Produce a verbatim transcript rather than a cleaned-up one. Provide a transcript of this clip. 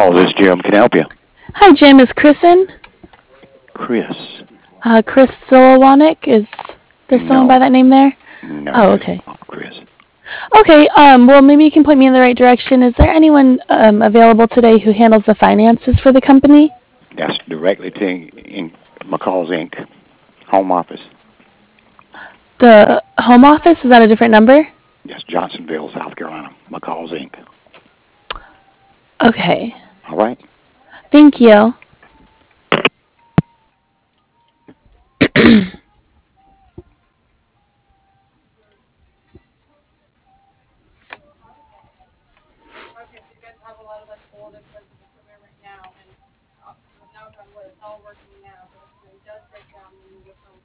McCall. This is Jim. Can I help you? Hi, Jim. Is Chris in? Chris. Uh, Chris Solowanic? Is there someone by No. that name there? No, Oh, there's okay. not Chris. Okay, um, well, maybe you can point me in the right direction. Is there anyone um, available today who handles the finances for the company? That's directly to in McCall's Incorporated. Home office. The home office? Is that a different number? Yes, Johnsonville, South Carolina. McCall's Incorporated. Okay. All right. Thank you.